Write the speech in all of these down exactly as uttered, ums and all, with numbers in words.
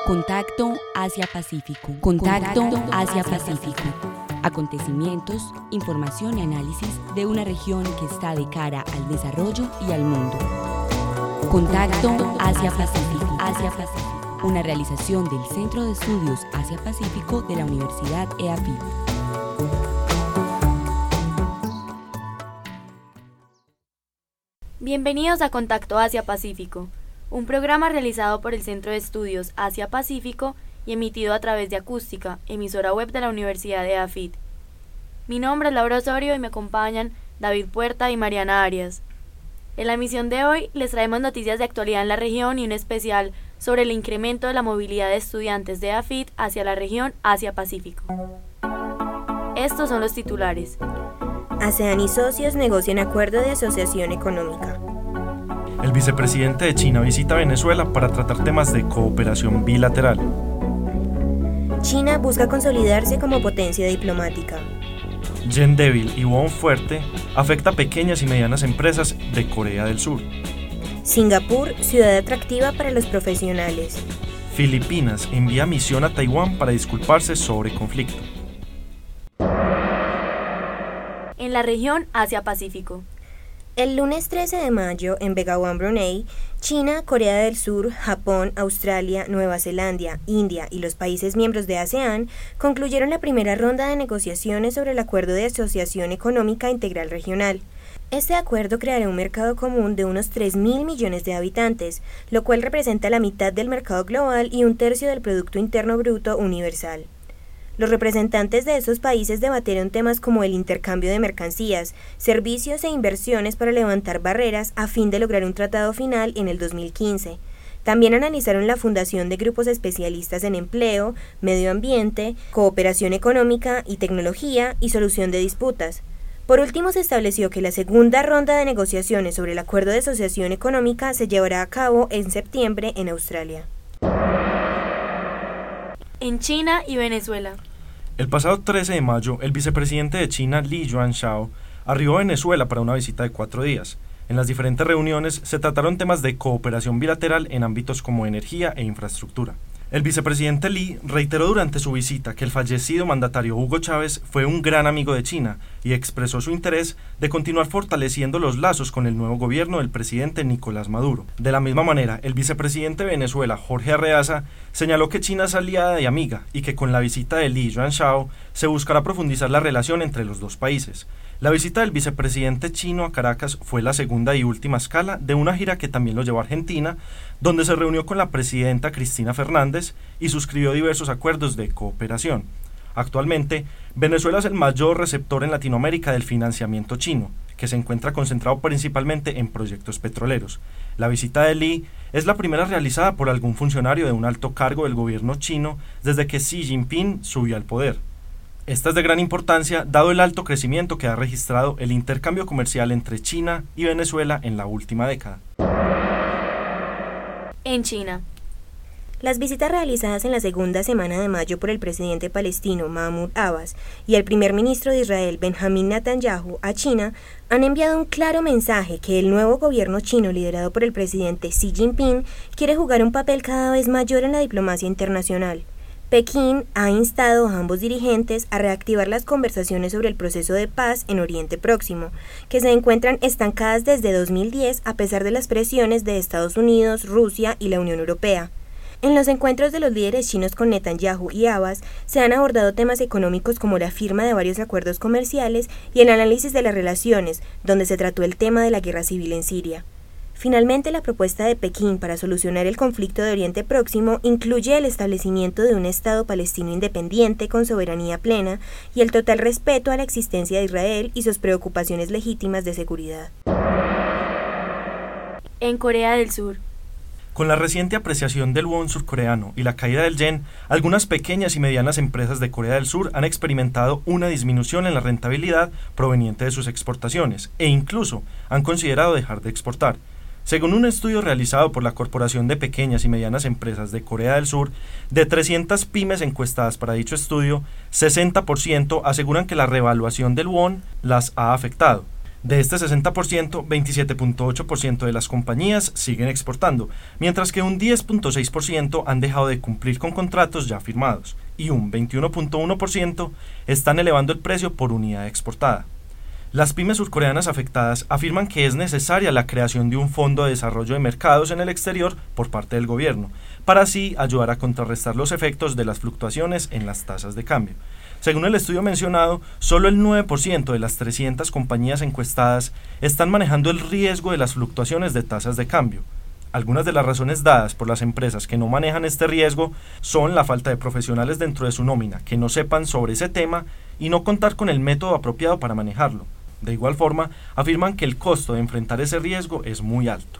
Contacto Asia-Pacífico. Contacto Asia-Pacífico. Acontecimientos, información y análisis de una región que está de cara al desarrollo y al mundo. Contacto Asia-Pacífico. Asia-Pacífico. Una realización del Centro de Estudios Asia-Pacífico de la Universidad E A F I T. Bienvenidos a Contacto Asia-Pacífico, un programa realizado por el Centro de Estudios Asia-Pacífico y emitido a través de Acústica, emisora web de la Universidad E A F I T. Mi nombre es Laura Osorio y me acompañan David Puerta y Mariana Arias. En la emisión de hoy les traemos noticias de actualidad en la región y un especial sobre el incremento de la movilidad de estudiantes de E A F I T hacia la región Asia-Pacífico. Estos son los titulares. ASEAN y socios negocian acuerdo de asociación económica. El vicepresidente de China visita Venezuela para tratar temas de cooperación bilateral. China busca consolidarse como potencia diplomática. Yen débil y won fuerte afecta a pequeñas y medianas empresas de Corea del Sur. Singapur, ciudad atractiva para los profesionales. Filipinas envía misión a Taiwán para disculparse sobre conflicto. En la región Asia-Pacífico. El lunes trece de mayo, en Begawan, Brunei, China, Corea del Sur, Japón, Australia, Nueva Zelanda, India y los países miembros de ASEAN concluyeron la primera ronda de negociaciones sobre el Acuerdo de Asociación Económica Integral Regional. Este acuerdo creará un mercado común de unos tres mil millones de habitantes, lo cual representa la mitad del mercado global y un tercio del Producto Interno Bruto universal. Los representantes de esos países debatieron temas como el intercambio de mercancías, servicios e inversiones para levantar barreras a fin de lograr un tratado final en el dos mil quince. También analizaron la fundación de grupos especialistas en empleo, medio ambiente, cooperación económica y tecnología y solución de disputas. Por último, se estableció que la segunda ronda de negociaciones sobre el Acuerdo de Asociación Económica se llevará a cabo en septiembre en Australia. En China y Venezuela. El pasado trece de mayo, el vicepresidente de China, Li Yuanxiao, arribó a Venezuela para una visita de cuatro días. En las diferentes reuniones se trataron temas de cooperación bilateral en ámbitos como energía e infraestructura. El vicepresidente Li reiteró durante su visita que el fallecido mandatario Hugo Chávez fue un gran amigo de China y expresó su interés de continuar fortaleciendo los lazos con el nuevo gobierno del presidente Nicolás Maduro. De la misma manera, el vicepresidente de Venezuela, Jorge Arreaza, señaló que China es aliada y amiga y que con la visita de Li Yuanxiao se buscará profundizar la relación entre los dos países. La visita del vicepresidente chino a Caracas fue la segunda y última escala de una gira que también lo llevó a Argentina, donde se reunió con la presidenta Cristina Fernández y suscribió diversos acuerdos de cooperación. Actualmente, Venezuela es el mayor receptor en Latinoamérica del financiamiento chino, que se encuentra concentrado principalmente en proyectos petroleros. La visita de Li es la primera realizada por algún funcionario de un alto cargo del gobierno chino desde que Xi Jinping subió al poder. Esta es de gran importancia dado el alto crecimiento que ha registrado el intercambio comercial entre China y Venezuela en la última década. En China. Las visitas realizadas en la segunda semana de mayo por el presidente palestino Mahmoud Abbas y el primer ministro de Israel Benjamin Netanyahu a China han enviado un claro mensaje que el nuevo gobierno chino liderado por el presidente Xi Jinping quiere jugar un papel cada vez mayor en la diplomacia internacional. Pekín ha instado a ambos dirigentes a reactivar las conversaciones sobre el proceso de paz en Oriente Próximo, que se encuentran estancadas desde dos mil diez a pesar de las presiones de Estados Unidos, Rusia y la Unión Europea. En los encuentros de los líderes chinos con Netanyahu y Abbas se han abordado temas económicos como la firma de varios acuerdos comerciales y el análisis de las relaciones, donde se trató el tema de la guerra civil en Siria. Finalmente, la propuesta de Pekín para solucionar el conflicto de Oriente Próximo incluye el establecimiento de un Estado palestino independiente con soberanía plena y el total respeto a la existencia de Israel y sus preocupaciones legítimas de seguridad. En Corea del Sur. Con la reciente apreciación del won surcoreano y la caída del yen, algunas pequeñas y medianas empresas de Corea del Sur han experimentado una disminución en la rentabilidad proveniente de sus exportaciones e incluso han considerado dejar de exportar. Según un estudio realizado por la Corporación de Pequeñas y Medianas Empresas de Corea del Sur, de trescientas pymes encuestadas para dicho estudio, sesenta por ciento aseguran que la revaluación del won las ha afectado. De este sesenta por ciento, veintisiete punto ocho por ciento de las compañías siguen exportando, mientras que un diez punto seis por ciento han dejado de cumplir con contratos ya firmados, y un veintiuno punto uno por ciento están elevando el precio por unidad exportada. Las pymes surcoreanas afectadas afirman que es necesaria la creación de un fondo de desarrollo de mercados en el exterior por parte del gobierno, para así ayudar a contrarrestar los efectos de las fluctuaciones en las tasas de cambio. Según el estudio mencionado, solo el nueve por ciento de las trescientas compañías encuestadas están manejando el riesgo de las fluctuaciones de tasas de cambio. Algunas de las razones dadas por las empresas que no manejan este riesgo son la falta de profesionales dentro de su nómina que no sepan sobre ese tema y no contar con el método apropiado para manejarlo. De igual forma, afirman que el costo de enfrentar ese riesgo es muy alto.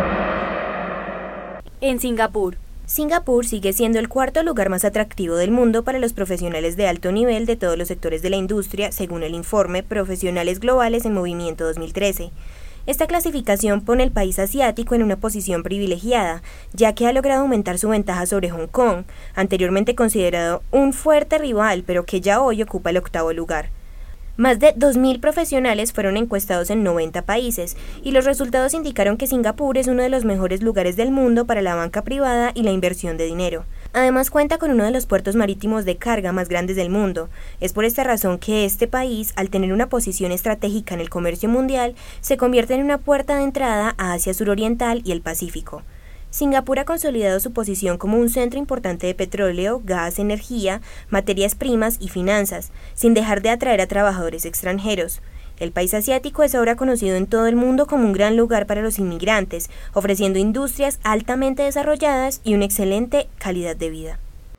En Singapur. Singapur sigue siendo el cuarto lugar más atractivo del mundo para los profesionales de alto nivel de todos los sectores de la industria, según el informe Profesionales Globales en Movimiento dos mil trece. Esta clasificación pone al país asiático en una posición privilegiada, ya que ha logrado aumentar su ventaja sobre Hong Kong, anteriormente considerado un fuerte rival, pero que ya hoy ocupa el octavo lugar. Más de dos mil profesionales fueron encuestados en noventa países y los resultados indicaron que Singapur es uno de los mejores lugares del mundo para la banca privada y la inversión de dinero. Además cuenta con uno de los puertos marítimos de carga más grandes del mundo. Es por esta razón que este país, al tener una posición estratégica en el comercio mundial, se convierte en una puerta de entrada a Asia Suroriental y el Pacífico. Singapur ha consolidado su posición como un centro importante de petróleo, gas, energía, materias primas y finanzas, sin dejar de atraer a trabajadores extranjeros. El país asiático es ahora conocido en todo el mundo como un gran lugar para los inmigrantes, ofreciendo industrias altamente desarrolladas y una excelente calidad de vida.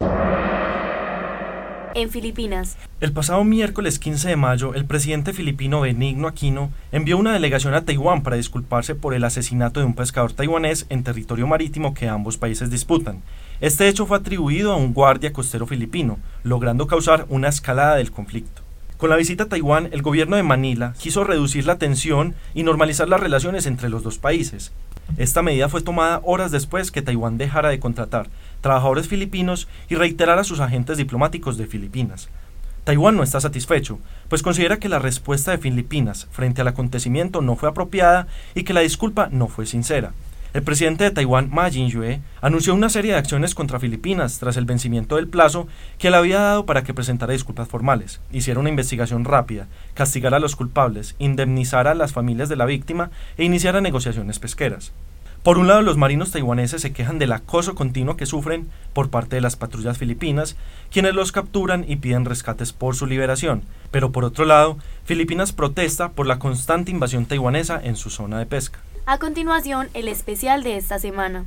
En Filipinas. El pasado miércoles quince de mayo, el presidente filipino Benigno Aquino envió una delegación a Taiwán para disculparse por el asesinato de un pescador taiwanés en territorio marítimo que ambos países disputan. Este hecho fue atribuido a un guardia costero filipino, logrando causar una escalada del conflicto. Con la visita a Taiwán, el gobierno de Manila quiso reducir la tensión y normalizar las relaciones entre los dos países. Esta medida fue tomada horas después que Taiwán dejara de contratar trabajadores filipinos y reiterar a sus agentes diplomáticos de Filipinas. Taiwán no está satisfecho, pues considera que la respuesta de Filipinas frente al acontecimiento no fue apropiada y que la disculpa no fue sincera. El presidente de Taiwán, Ma Ying-jeou, anunció una serie de acciones contra Filipinas tras el vencimiento del plazo que le había dado para que presentara disculpas formales, hiciera una investigación rápida, castigara a los culpables, indemnizara a las familias de la víctima e iniciara negociaciones pesqueras. Por un lado, los marinos taiwaneses se quejan del acoso continuo que sufren por parte de las patrullas filipinas, quienes los capturan y piden rescates por su liberación. Pero por otro lado, Filipinas protesta por la constante invasión taiwanesa en su zona de pesca. A continuación, el especial de esta semana.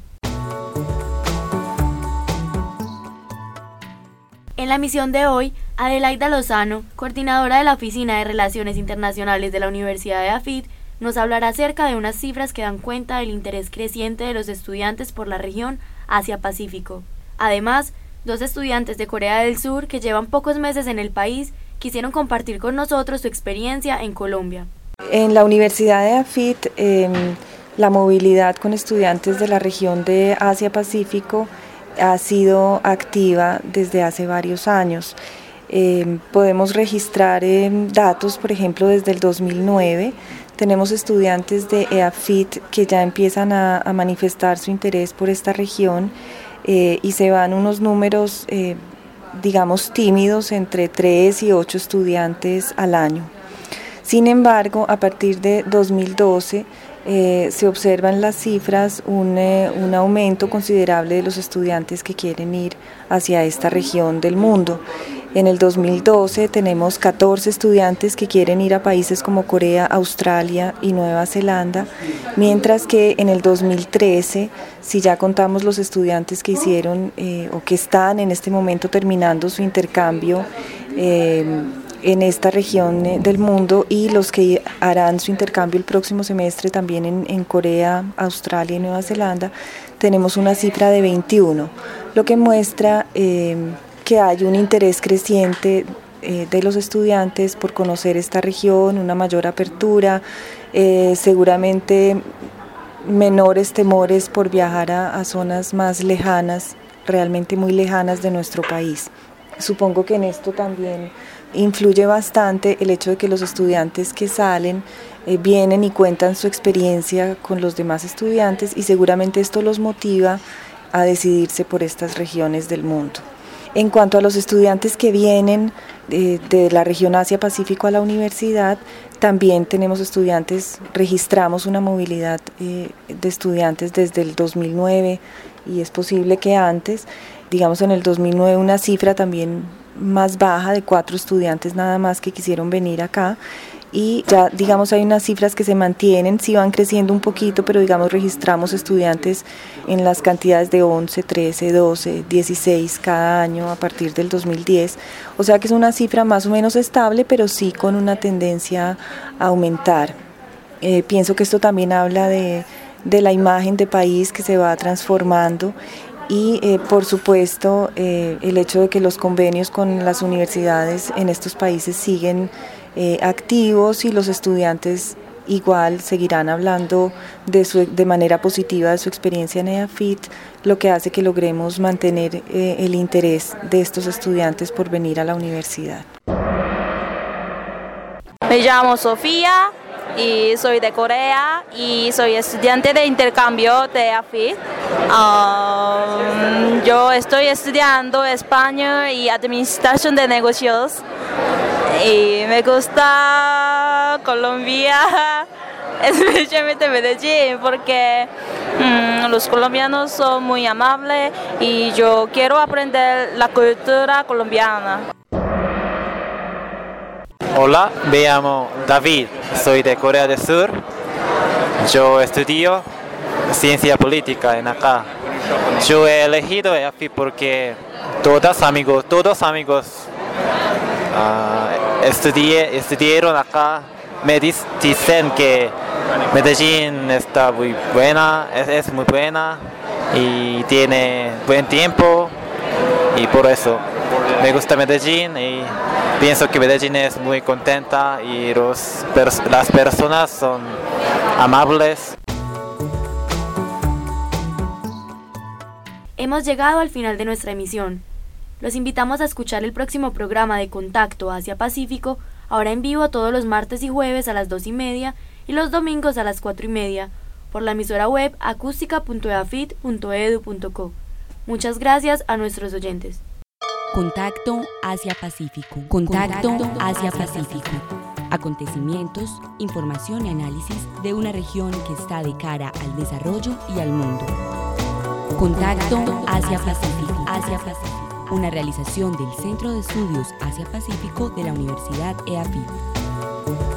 En la emisión de hoy, Adelaida Lozano, coordinadora de la Oficina de Relaciones Internacionales de la Universidad de AFIT, nos hablará acerca de unas cifras que dan cuenta del interés creciente de los estudiantes por la región Asia-Pacífico. Además, dos estudiantes de Corea del Sur que llevan pocos meses en el país quisieron compartir con nosotros su experiencia en Colombia. En la Universidad de AFIT, eh, la movilidad con estudiantes de la región de Asia-Pacífico ha sido activa desde hace varios años. Eh, podemos registrar eh, datos, por ejemplo, desde el dos mil nueve. Tenemos estudiantes de E A F I T que ya empiezan a, a manifestar su interés por esta región eh, y se van unos números, eh, digamos, tímidos, entre tres y ocho estudiantes al año. Sin embargo, a partir de dos mil doce eh, se observan las cifras un, eh, un aumento considerable de los estudiantes que quieren ir hacia esta región del mundo. En el dos mil doce tenemos catorce estudiantes que quieren ir a países como Corea, Australia y Nueva Zelanda, mientras que en el dos mil trece, si ya contamos los estudiantes que hicieron eh, o que están en este momento terminando su intercambio eh, en esta región del mundo y los que harán su intercambio el próximo semestre también en, en Corea, Australia y Nueva Zelanda, tenemos una cifra de veintiuno, lo que muestra eh, que hay un interés creciente eh, de los estudiantes por conocer esta región, una mayor apertura, eh, seguramente menores temores por viajar a, a zonas más lejanas, realmente muy lejanas de nuestro país. Supongo que en esto también influye bastante el hecho de que los estudiantes que salen eh, vienen y cuentan su experiencia con los demás estudiantes y seguramente esto los motiva a decidirse por estas regiones del mundo. En cuanto a los estudiantes que vienen de, de la región Asia-Pacífico a la universidad, también tenemos estudiantes, registramos una movilidad eh, de estudiantes desde el dos mil nueve y es posible que antes, digamos en el dos mil nueve una cifra también más baja de cuatro estudiantes nada más que quisieron venir acá. Y ya digamos hay unas cifras que se mantienen, sí van creciendo un poquito, pero digamos registramos estudiantes en las cantidades de once, trece, doce, dieciséis cada año a partir del dos mil diez. O sea que es una cifra más o menos estable, pero sí con una tendencia a aumentar. Eh, pienso que esto también habla de, de la imagen de país que se va transformando. Y eh, por supuesto eh, el hecho de que los convenios con las universidades en estos países siguen eh, activos y los estudiantes igual seguirán hablando de, su, de manera positiva de su experiencia en EAFIT, lo que hace que logremos mantener eh, el interés de estos estudiantes por venir a la universidad. Me llamo Sofía y soy de Corea y soy estudiante de intercambio de EAFIT. Um, yo estoy estudiando España y Administración de Negocios y me gusta Colombia, especialmente Medellín, porque um, los colombianos son muy amables y yo quiero aprender la cultura colombiana. Hola, me llamo David, soy de Corea del Sur. Yo estudio ciencia política en acá. Yo he elegido EAFIT porque todos amigos, todos amigos uh, estudié, estudiaron acá. Me dicen que Medellín está muy buena, es, es muy buena y tiene buen tiempo y por eso me gusta Medellín y pienso que Medellín es muy contenta y los, las personas son amables. Hemos llegado al final de nuestra emisión. Los invitamos a escuchar el próximo programa de Contacto Asia-Pacífico, ahora en vivo todos los martes y jueves a las dos y media y los domingos a las cuatro y media, por la emisora web acústica punto eafit punto edu punto co. Muchas gracias a nuestros oyentes. Contacto Asia-Pacífico. Contacto Asia-Pacífico. Acontecimientos, información y análisis de una región que está de cara al desarrollo y al mundo. Contacto Asia-Pacífico. Asia-Pacífico. Una realización del Centro de Estudios Asia-Pacífico de la Universidad EAFIT.